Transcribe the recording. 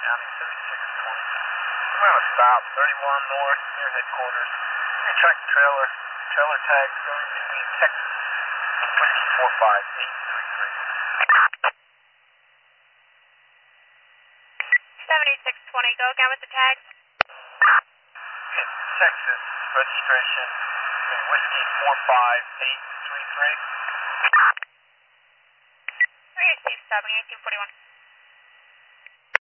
County, 3620. We're on a stop, 31 North, near headquarters. Your tractor trailer, trailer tags going between Texas, Whiskey 45833. 7620, go again with the tags. It's Texas, registration, Whiskey 45833. Okay, Steve, stopping 1841.